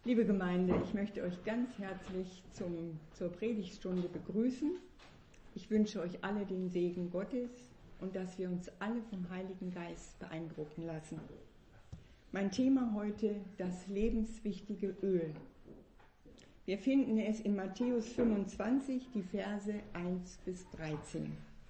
Liebe Gemeinde, ich möchte euch ganz herzlich zur Predigtstunde begrüßen. Ich wünsche euch alle den Segen Gottes und dass wir uns alle vom Heiligen Geist beeindrucken lassen. Mein Thema heute, das lebenswichtige Öl. Wir finden es in Matthäus 25, die Verse 1 bis 13.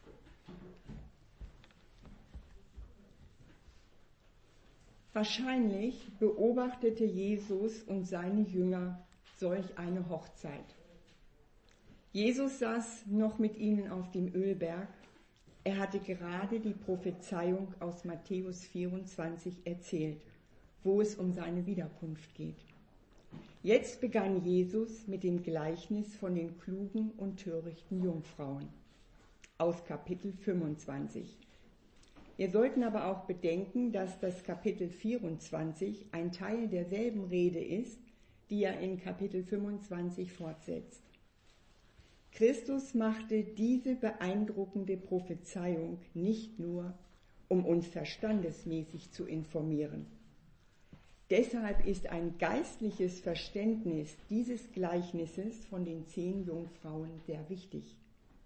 Wahrscheinlich beobachtete Jesus und seine Jünger solch eine Hochzeit. Jesus saß noch mit ihnen auf dem Ölberg. Er hatte gerade die Prophezeiung aus Matthäus 24 erzählt, wo es um seine Wiederkunft geht. Jetzt begann Jesus mit dem Gleichnis von den klugen und törichten Jungfrauen aus Kapitel 25. Wir sollten aber auch bedenken, dass das Kapitel 24 ein Teil derselben Rede ist, die er in Kapitel 25 fortsetzt. Christus machte diese beeindruckende Prophezeiung nicht nur, um uns verstandesmäßig zu informieren. Deshalb ist ein geistliches Verständnis dieses Gleichnisses von den 10 Jungfrauen sehr wichtig.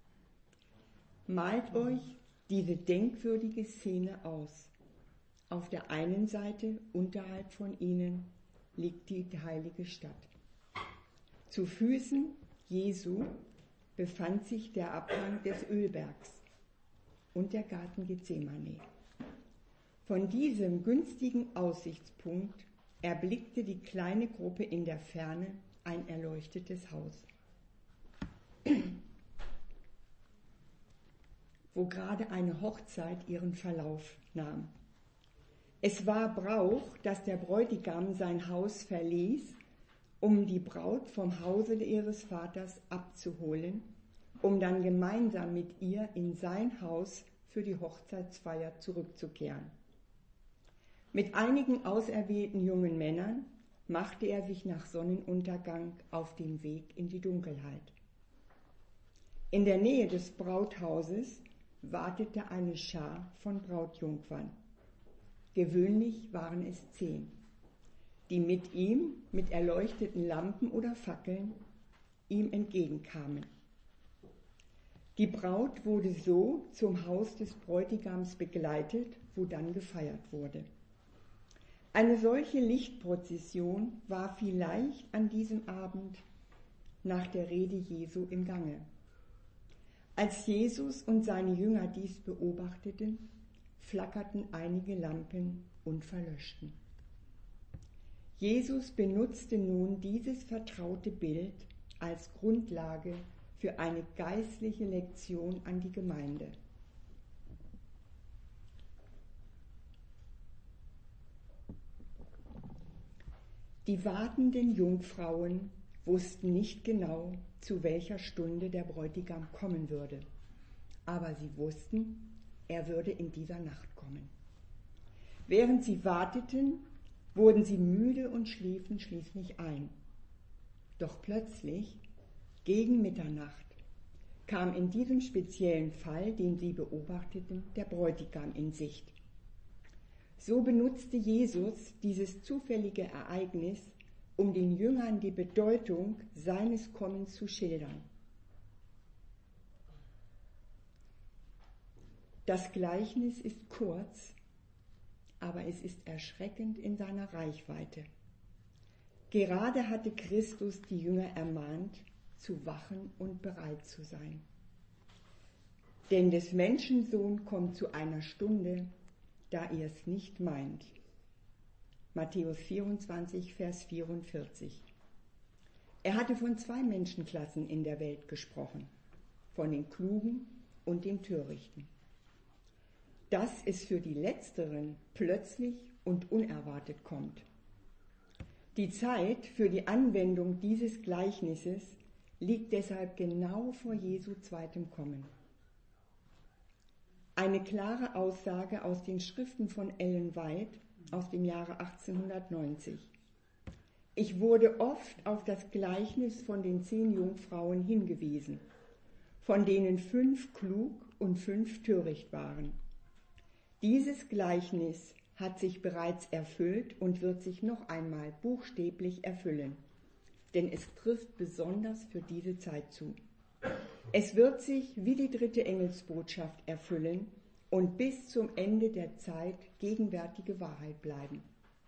Malt euch diese denkwürdige Szene aus. Auf der einen Seite, unterhalb von ihnen, liegt die heilige Stadt. Zu Füßen Jesu befand sich der Abhang des Ölbergs und der Garten Gethsemane. Von diesem günstigen Aussichtspunkt erblickte die kleine Gruppe in der Ferne ein erleuchtetes Haus, wo gerade eine Hochzeit ihren Verlauf nahm. Es war Brauch, dass der Bräutigam sein Haus verließ, um die Braut vom Hause ihres Vaters abzuholen, um dann gemeinsam mit ihr in sein Haus für die Hochzeitsfeier zurückzukehren. Mit einigen auserwählten jungen Männern machte er sich nach Sonnenuntergang auf den Weg in die Dunkelheit. In der Nähe des Brauthauses wartete eine Schar von Brautjungfern. Gewöhnlich waren es 10, die mit ihm, mit erleuchteten Lampen oder Fackeln, ihm entgegenkamen. Die Braut wurde so zum Haus des Bräutigams begleitet, wo dann gefeiert wurde. Eine solche Lichtprozession war vielleicht an diesem Abend nach der Rede Jesu im Gange. Als Jesus und seine Jünger dies beobachteten, flackerten einige Lampen und verlöschten. Jesus benutzte nun dieses vertraute Bild als Grundlage für eine geistliche Lektion an die Gemeinde. Die wartenden Jungfrauen wussten nicht genau, zu welcher Stunde der Bräutigam kommen würde. Aber sie wussten, er würde in dieser Nacht kommen. Während sie warteten, wurden sie müde und schliefen schließlich ein. Doch plötzlich, gegen Mitternacht, kam in diesem speziellen Fall, den sie beobachteten, der Bräutigam in Sicht. So benutzte Jesus dieses zufällige Ereignis, um den Jüngern die Bedeutung seines Kommens zu schildern. Das Gleichnis ist kurz, aber es ist erschreckend in seiner Reichweite. Gerade hatte Christus die Jünger ermahnt, zu wachen und bereit zu sein. Denn des Menschensohn kommt zu einer Stunde, da ihr es nicht meint. Matthäus 24, Vers 44. Er hatte von 2 Menschenklassen in der Welt gesprochen, von den Klugen und den Törichten. Dass es für die Letzteren plötzlich und unerwartet kommt. Die Zeit für die Anwendung dieses Gleichnisses liegt deshalb genau vor Jesu zweitem Kommen. Eine klare Aussage aus den Schriften von Ellen White aus dem Jahre 1890. Ich wurde oft auf das Gleichnis von den 10 Jungfrauen hingewiesen, von denen 5 klug und 5 töricht waren. Dieses Gleichnis hat sich bereits erfüllt und wird sich noch einmal buchstäblich erfüllen, denn es trifft besonders für diese Zeit zu. Es wird sich wie die 3. Engelsbotschaft erfüllen und bis zum Ende der Zeit gegenwärtige Wahrheit bleiben.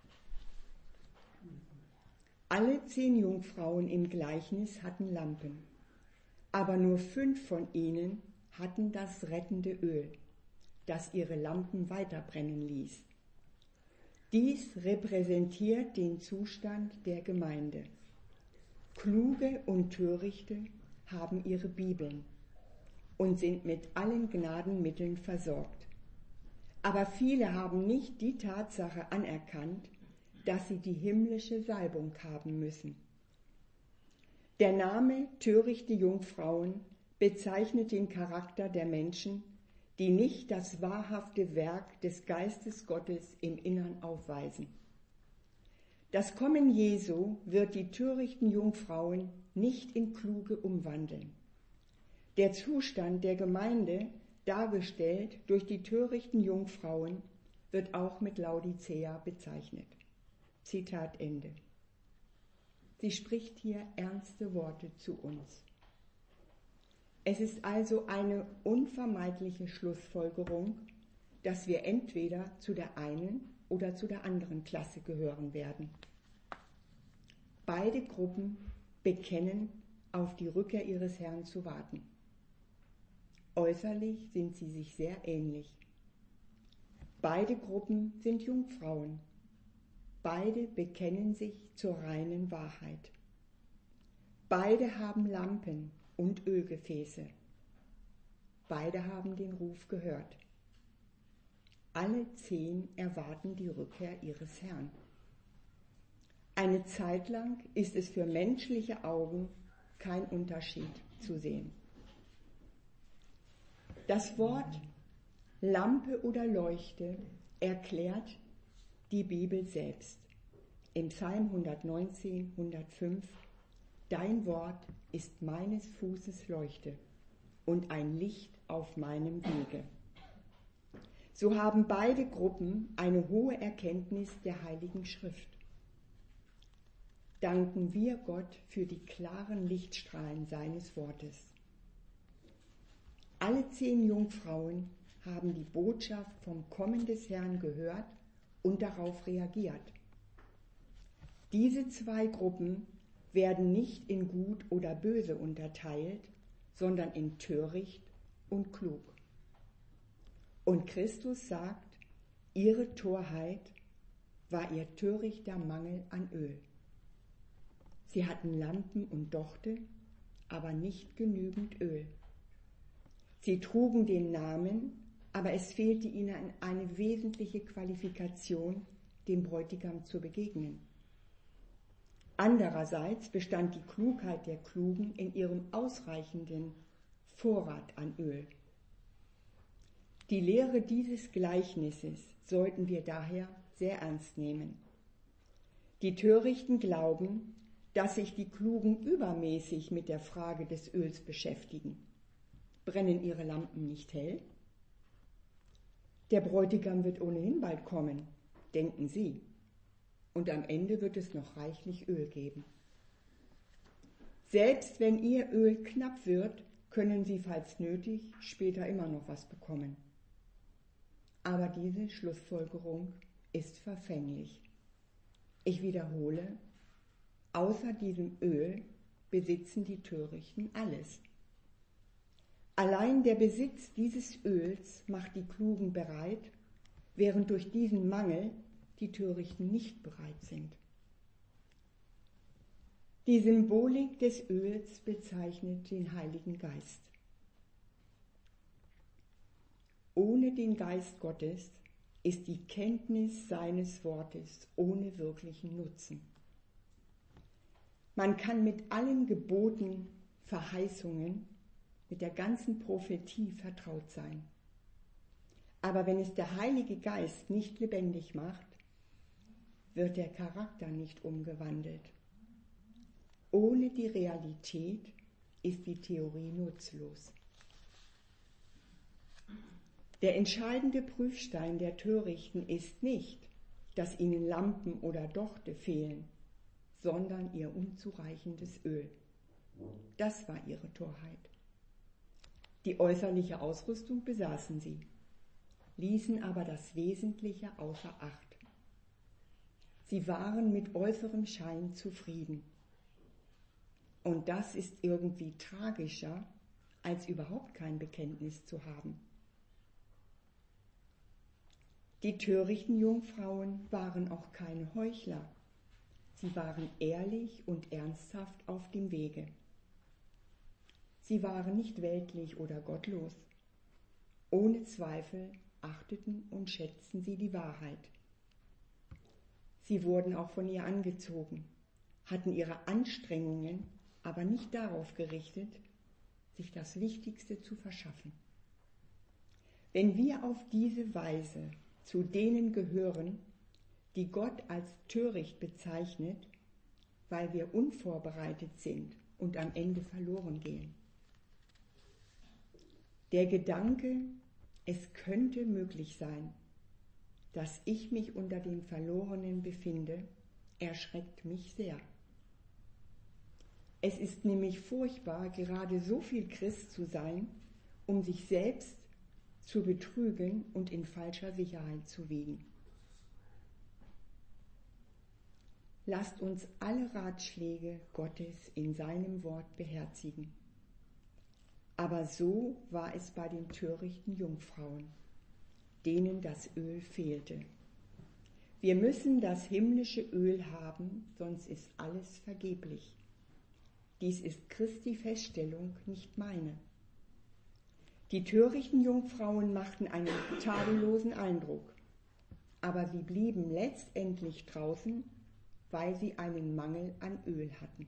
Alle 10 Jungfrauen im Gleichnis hatten Lampen, aber nur 5 von ihnen hatten das rettende Öl, das ihre Lampen weiterbrennen ließ. Dies repräsentiert den Zustand der Gemeinde. Kluge und Törichte haben ihre Bibeln und sind mit allen Gnadenmitteln versorgt. Aber viele haben nicht die Tatsache anerkannt, dass sie die himmlische Salbung haben müssen. Der Name törichte Jungfrauen bezeichnet den Charakter der Menschen, die nicht das wahrhafte Werk des Geistes Gottes im Innern aufweisen. Das Kommen Jesu wird die törichten Jungfrauen nicht in Kluge umwandeln. Der Zustand der Gemeinde, dargestellt durch die törichten Jungfrauen, wird auch mit Laodicea bezeichnet. Zitat Ende. Sie spricht hier ernste Worte zu uns. Es ist also eine unvermeidliche Schlussfolgerung, dass wir entweder zu der einen oder zu der anderen Klasse gehören werden. Beide Gruppen bekennen, auf die Rückkehr ihres Herrn zu warten. Äußerlich sind sie sich sehr ähnlich. Beide Gruppen sind Jungfrauen. Beide bekennen sich zur reinen Wahrheit. Beide haben Lampen und Ölgefäße. Beide haben den Ruf gehört. Alle 10 erwarten die Rückkehr ihres Herrn. Eine Zeit lang ist es für menschliche Augen kein Unterschied zu sehen. Das Wort Lampe oder Leuchte erklärt die Bibel selbst. Im Psalm 119, 105: Dein Wort ist meines Fußes Leuchte und ein Licht auf meinem Wege. So haben beide Gruppen eine hohe Erkenntnis der Heiligen Schrift. Danken wir Gott für die klaren Lichtstrahlen seines Wortes. Alle 10 Jungfrauen haben die Botschaft vom Kommen des Herrn gehört und darauf reagiert. Diese 2 Gruppen werden nicht in Gut oder Böse unterteilt, sondern in töricht und klug. Und Christus sagt, ihre Torheit war ihr törichter Mangel an Öl. Sie hatten Lampen und Dochte, aber nicht genügend Öl. Sie trugen den Namen, aber es fehlte ihnen eine wesentliche Qualifikation, dem Bräutigam zu begegnen. Andererseits bestand die Klugheit der Klugen in ihrem ausreichenden Vorrat an Öl. Die Lehre dieses Gleichnisses sollten wir daher sehr ernst nehmen. Die Törichten glauben, dass sich die Klugen übermäßig mit der Frage des Öls beschäftigen. Brennen ihre Lampen nicht hell? Der Bräutigam wird ohnehin bald kommen, denken sie. Und am Ende wird es noch reichlich Öl geben. Selbst wenn ihr Öl knapp wird, können sie, falls nötig, später immer noch was bekommen. Aber diese Schlussfolgerung ist verfänglich. Ich wiederhole, außer diesem Öl besitzen die Törichten alles. Allein der Besitz dieses Öls macht die Klugen bereit, während durch diesen Mangel die Törichten nicht bereit sind. Die Symbolik des Öls bezeichnet den Heiligen Geist. Ohne den Geist Gottes ist die Kenntnis seines Wortes ohne wirklichen Nutzen. Man kann mit allen Geboten, Verheißungen, mit der ganzen Prophetie vertraut sein. Aber wenn es der Heilige Geist nicht lebendig macht, wird der Charakter nicht umgewandelt. Ohne die Realität ist die Theorie nutzlos. Der entscheidende Prüfstein der Törichten ist nicht, dass ihnen Lampen oder Dochte fehlen, sondern ihr unzureichendes Öl. Das war ihre Torheit. Die äußerliche Ausrüstung besaßen sie, ließen aber das Wesentliche außer Acht. Sie waren mit äußerem Schein zufrieden. Und das ist irgendwie tragischer, als überhaupt kein Bekenntnis zu haben. Die törichten Jungfrauen waren auch keine Heuchler. Sie waren ehrlich und ernsthaft auf dem Wege. Sie waren nicht weltlich oder gottlos. Ohne Zweifel achteten und schätzten sie die Wahrheit. Sie wurden auch von ihr angezogen, hatten ihre Anstrengungen aber nicht darauf gerichtet, sich das Wichtigste zu verschaffen. Wenn wir auf diese Weise zu denen gehören, die Gott als töricht bezeichnet, weil wir unvorbereitet sind und am Ende verloren gehen. Der Gedanke, es könnte möglich sein, dass ich mich unter den Verlorenen befinde, erschreckt mich sehr. Es ist nämlich furchtbar, gerade so viel Christ zu sein, um sich selbst zu betrügen und in falscher Sicherheit zu wiegen. Lasst uns alle Ratschläge Gottes in seinem Wort beherzigen. Aber so war es bei den törichten Jungfrauen, denen das Öl fehlte. Wir müssen das himmlische Öl haben, sonst ist alles vergeblich. Dies ist Christi Feststellung, nicht meine. Die törichten Jungfrauen machten einen tadellosen Eindruck, aber sie blieben letztendlich draußen, weil sie einen Mangel an Öl hatten.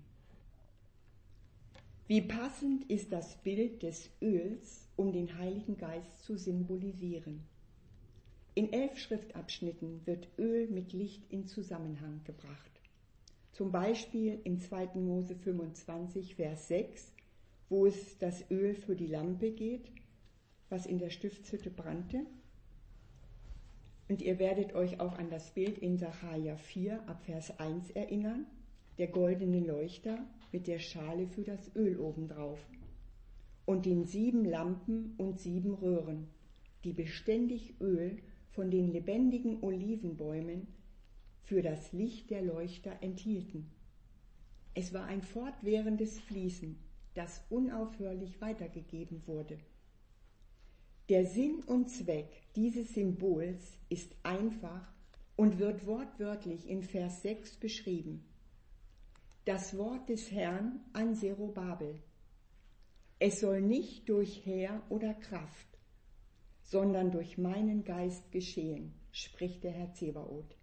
Wie passend ist das Bild des Öls, um den Heiligen Geist zu symbolisieren. In 11 Schriftabschnitten wird Öl mit Licht in Zusammenhang gebracht. Zum Beispiel in 2. Mose 25, Vers 6, wo es das Öl für die Lampe geht, was in der Stiftshütte brannte. Und ihr werdet euch auch an das Bild in Sacharja 4 ab Vers 1 erinnern, der goldene Leuchter mit der Schale für das Öl obendrauf und den 7 Lampen und 7 Röhren, die beständig Öl von den lebendigen Olivenbäumen für das Licht der Leuchter enthielten. Es war ein fortwährendes Fließen, das unaufhörlich weitergegeben wurde. Der Sinn und Zweck dieses Symbols ist einfach und wird wortwörtlich in Vers 6 beschrieben. Das Wort des Herrn an Zerubabel. Es soll nicht durch Heer oder Kraft, sondern durch meinen Geist geschehen, spricht der Herr Zebaoth.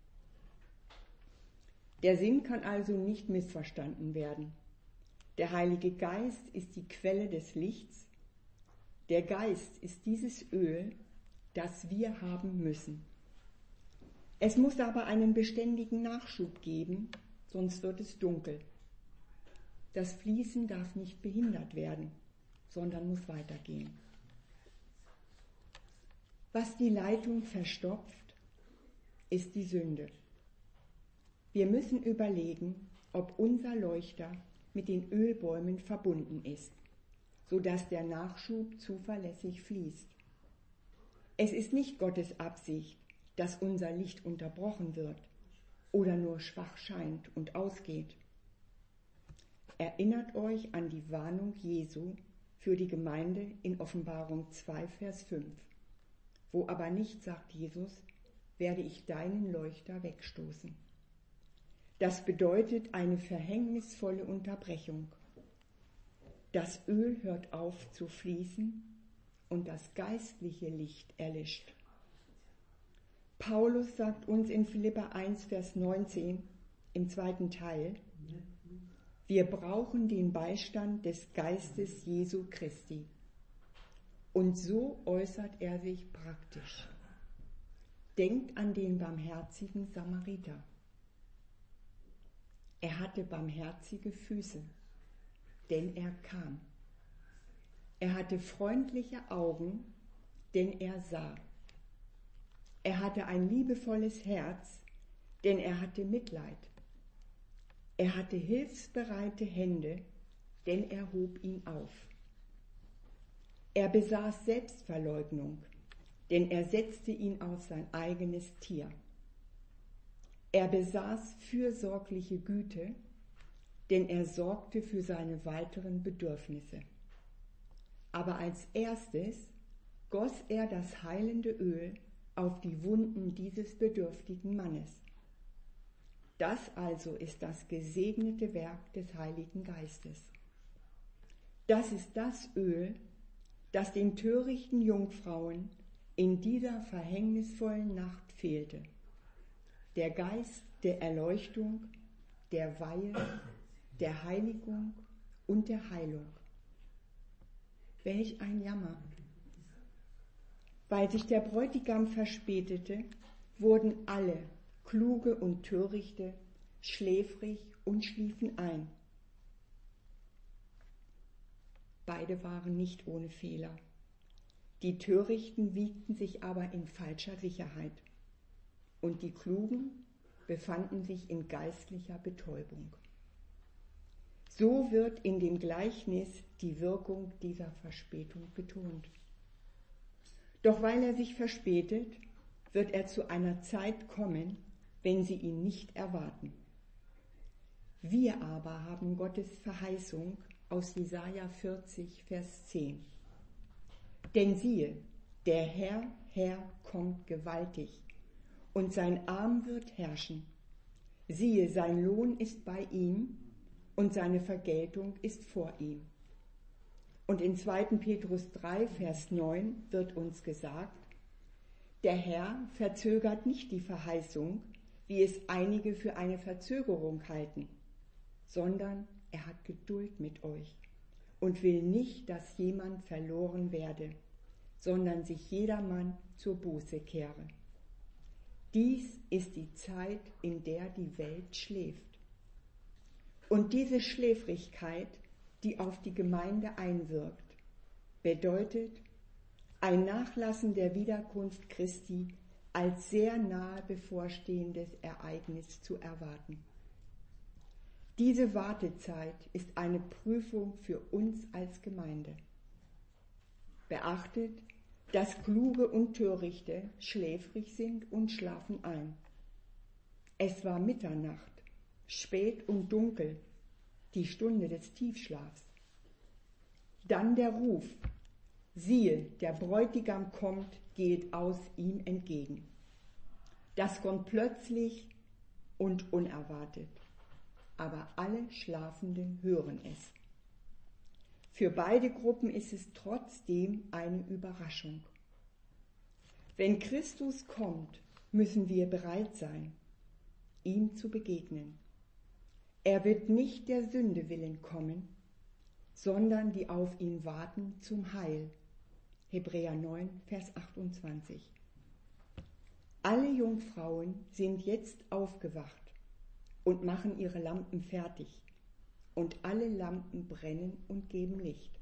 Der Sinn kann also nicht missverstanden werden. Der Heilige Geist ist die Quelle des Lichts. Der Geist ist dieses Öl, das wir haben müssen. Es muss aber einen beständigen Nachschub geben, sonst wird es dunkel. Das Fließen darf nicht behindert werden, sondern muss weitergehen. Was die Leitung verstopft, ist die Sünde. Wir müssen überlegen, ob unser Leuchter mit den Ölbäumen verbunden ist, sodass der Nachschub zuverlässig fließt. Es ist nicht Gottes Absicht, dass unser Licht unterbrochen wird oder nur schwach scheint und ausgeht. Erinnert euch an die Warnung Jesu für die Gemeinde in Offenbarung 2, Vers 5. Wo aber nicht, sagt Jesus, werde ich deinen Leuchter wegstoßen. Das bedeutet eine verhängnisvolle Unterbrechung. Das Öl hört auf zu fließen und das geistliche Licht erlischt. Paulus sagt uns in Philipper 1, Vers 19 im 2. Teil, wir brauchen den Beistand des Geistes Jesu Christi. Und so äußert er sich praktisch. Denkt an den barmherzigen Samariter. Er hatte barmherzige Füße, denn er kam. Er hatte freundliche Augen, denn er sah. Er hatte ein liebevolles Herz, denn er hatte Mitleid. Er hatte hilfsbereite Hände, denn er hob ihn auf. Er besaß Selbstverleugnung, denn er setzte ihn auf sein eigenes Tier. Er besaß fürsorgliche Güte, denn er sorgte für seine weiteren Bedürfnisse. Aber als erstes goss er das heilende Öl auf die Wunden dieses bedürftigen Mannes. Das also ist das gesegnete Werk des Heiligen Geistes. Das ist das Öl, das den törichten Jungfrauen in dieser verhängnisvollen Nacht fehlte. Der Geist der Erleuchtung, der Weihe, der Heiligung und der Heilung. Welch ein Jammer! Weil sich der Bräutigam verspätete, wurden alle, Kluge und Törichte, schläfrig und schliefen ein. Beide waren nicht ohne Fehler. Die Törichten wiegten sich aber in falscher Sicherheit und die Klugen befanden sich in geistlicher Betäubung. So wird in dem Gleichnis die Wirkung dieser Verspätung betont. Doch weil er sich verspätet, wird er zu einer Zeit kommen, wenn sie ihn nicht erwarten. Wir aber haben Gottes Verheißung aus Jesaja 40, Vers 10. Denn siehe, der Herr kommt gewaltig, und sein Arm wird herrschen. Siehe, sein Lohn ist bei ihm, und seine Vergeltung ist vor ihm. Und in 2. Petrus 3, Vers 9 wird uns gesagt, der Herr verzögert nicht die Verheißung, wie es einige für eine Verzögerung halten, sondern er hat Geduld mit euch und will nicht, dass jemand verloren werde, sondern sich jedermann zur Buße kehre. Dies ist die Zeit, in der die Welt schläft. Und diese Schläfrigkeit, die auf die Gemeinde einwirkt, bedeutet ein Nachlassen der Wiederkunft Christi als sehr nahe bevorstehendes Ereignis zu erwarten. Diese Wartezeit ist eine Prüfung für uns als Gemeinde. Beachtet, dass Kluge und Törichte schläfrig sind und schlafen ein. Es war Mitternacht, spät und dunkel, die Stunde des Tiefschlafs. Dann der Ruf, siehe, der Bräutigam kommt, geht aus ihm entgegen. Das kommt plötzlich und unerwartet, aber alle Schlafenden hören es. Für beide Gruppen ist es trotzdem eine Überraschung. Wenn Christus kommt, müssen wir bereit sein, ihm zu begegnen. Er wird nicht der Sünde willen kommen, sondern die auf ihn warten zum Heil. Hebräer 9, Vers 28. Alle Jungfrauen sind jetzt aufgewacht und machen ihre Lampen fertig, und alle Lampen brennen und geben Licht.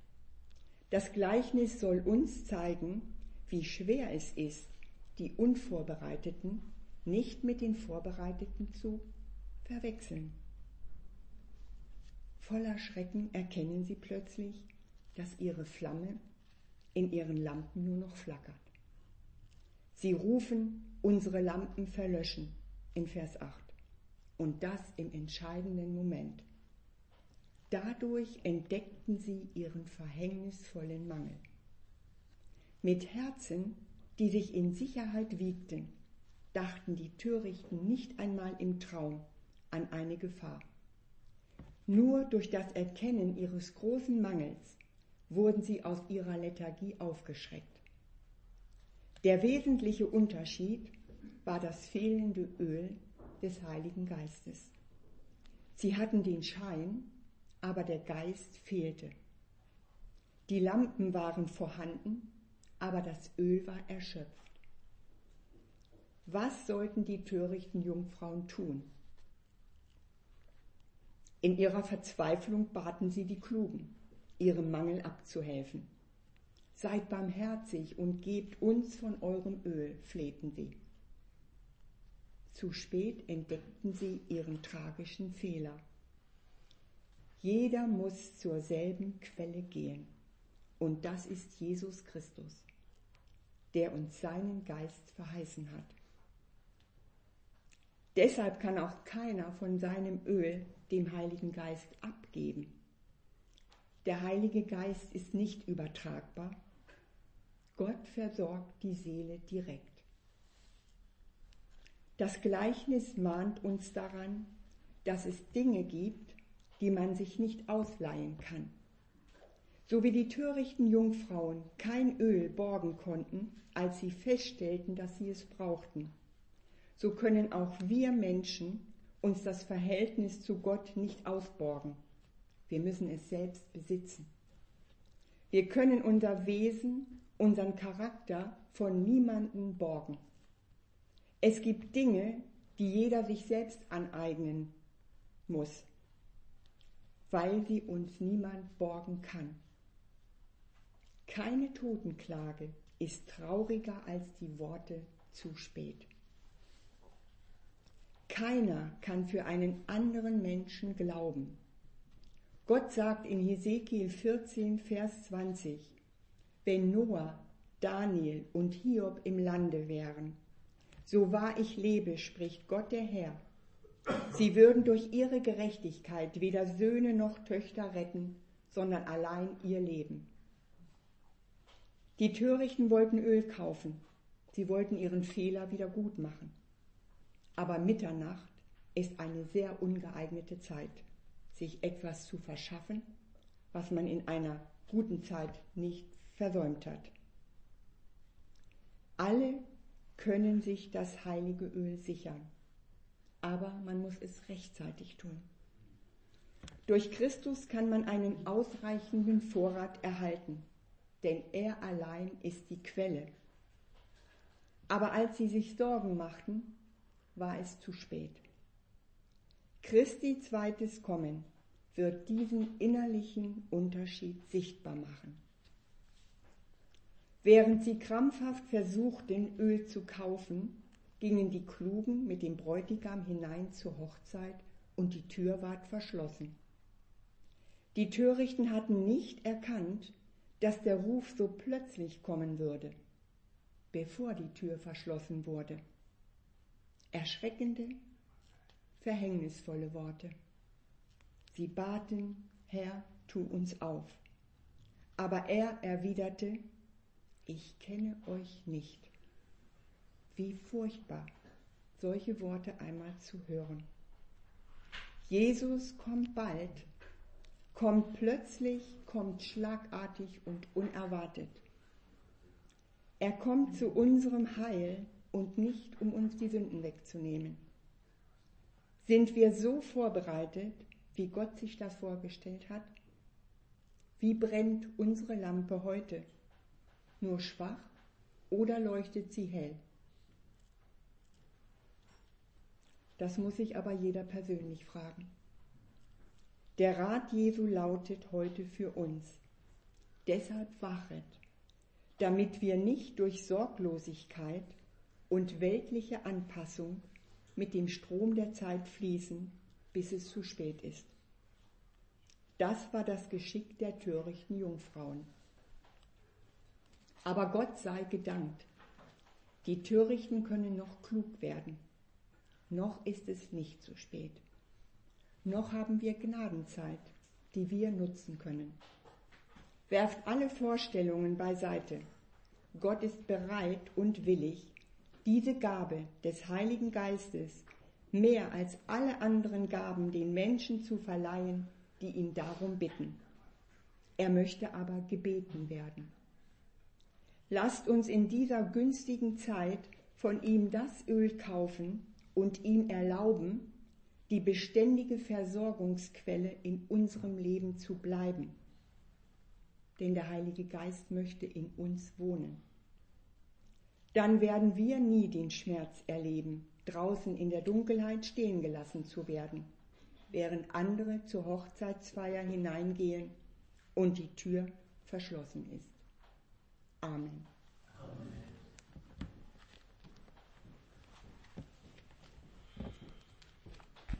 Das Gleichnis soll uns zeigen, wie schwer es ist, die Unvorbereiteten nicht mit den Vorbereiteten zu verwechseln. Voller Schrecken erkennen sie plötzlich, dass ihre Flamme in ihren Lampen nur noch flackert. Sie rufen, unsere Lampen verlöschen, in Vers 8. Und das im entscheidenden Moment. Dadurch entdeckten sie ihren verhängnisvollen Mangel. Mit Herzen, die sich in Sicherheit wiegten, dachten die Törichten nicht einmal im Traum an eine Gefahr. Nur durch das Erkennen ihres großen Mangels wurden sie aus ihrer Lethargie aufgeschreckt. Der wesentliche Unterschied war das fehlende Öl des Heiligen Geistes. Sie hatten den Schein, aber der Geist fehlte. Die Lampen waren vorhanden, aber das Öl war erschöpft. Was sollten die törichten Jungfrauen tun? In ihrer Verzweiflung baten sie die Klugen, ihrem Mangel abzuhelfen. Seid barmherzig und gebt uns von eurem Öl, flehten sie. Zu spät entdeckten sie ihren tragischen Fehler. Jeder muss zur selben Quelle gehen, und das ist Jesus Christus, der uns seinen Geist verheißen hat. Deshalb kann auch keiner von seinem Öl dem Heiligen Geist abgeben. Der Heilige Geist ist nicht übertragbar. Gott versorgt die Seele direkt. Das Gleichnis mahnt uns daran, dass es Dinge gibt, die man sich nicht ausleihen kann. So wie die törichten Jungfrauen kein Öl borgen konnten, als sie feststellten, dass sie es brauchten, so können auch wir Menschen uns das Verhältnis zu Gott nicht ausborgen. Wir müssen es selbst besitzen. Wir können unser Wesen, unseren Charakter von niemandem borgen. Es gibt Dinge, die jeder sich selbst aneignen muss, weil sie uns niemand borgen kann. Keine Totenklage ist trauriger als die Worte zu spät. Keiner kann für einen anderen Menschen glauben. Gott sagt in Hesekiel 14, Vers 20, wenn Noah, Daniel und Hiob im Lande wären, so wahr ich lebe, spricht Gott der Herr, sie würden durch ihre Gerechtigkeit weder Söhne noch Töchter retten, sondern allein ihr Leben. Die Törichten wollten Öl kaufen, sie wollten ihren Fehler wieder gut machen. Aber Mitternacht ist eine sehr ungeeignete Zeit, sich etwas zu verschaffen, was man in einer guten Zeit nicht versäumt hat. Alle können sich das heilige Öl sichern, aber man muss es rechtzeitig tun. Durch Christus kann man einen ausreichenden Vorrat erhalten, denn er allein ist die Quelle. Aber als sie sich Sorgen machten, war es zu spät. Christi zweites Kommen wird diesen innerlichen Unterschied sichtbar machen. Während sie krampfhaft versuchten, Öl zu kaufen, gingen die Klugen mit dem Bräutigam hinein zur Hochzeit und die Tür ward verschlossen. Die Törichten hatten nicht erkannt, dass der Ruf so plötzlich kommen würde, bevor die Tür verschlossen wurde. Erschreckende, verhängnisvolle Worte. Sie baten, Herr, tu uns auf. Aber er erwiderte, ich kenne euch nicht. Wie furchtbar, solche Worte einmal zu hören. Jesus kommt bald, kommt plötzlich, kommt schlagartig und unerwartet. Er kommt zu unserem Heil und nicht, um uns die Sünden wegzunehmen. Sind wir so vorbereitet, wie Gott sich das vorgestellt hat? Wie brennt unsere Lampe heute? Nur schwach oder leuchtet sie hell? Das muss sich aber jeder persönlich fragen. Der Rat Jesu lautet heute für uns: Deshalb wachet, damit wir nicht durch Sorglosigkeit und weltliche Anpassung mit dem Strom der Zeit fließen, bis es zu spät ist. Das war das Geschick der törichten Jungfrauen. Aber Gott sei gedankt, die Törichten können noch klug werden. Noch ist es nicht zu spät. Noch haben wir Gnadenzeit, die wir nutzen können. Werft alle Vorstellungen beiseite. Gott ist bereit und willig, diese Gabe des Heiligen Geistes mehr als alle anderen Gaben den Menschen zu verleihen, die ihn darum bitten. Er möchte aber gebeten werden. Lasst uns in dieser günstigen Zeit von ihm das Öl kaufen und ihm erlauben, die beständige Versorgungsquelle in unserem Leben zu bleiben. Denn der Heilige Geist möchte in uns wohnen. Dann werden wir nie den Schmerz erleben, draußen in der Dunkelheit stehen gelassen zu werden, während andere zur Hochzeitsfeier hineingehen und die Tür verschlossen ist. Amen.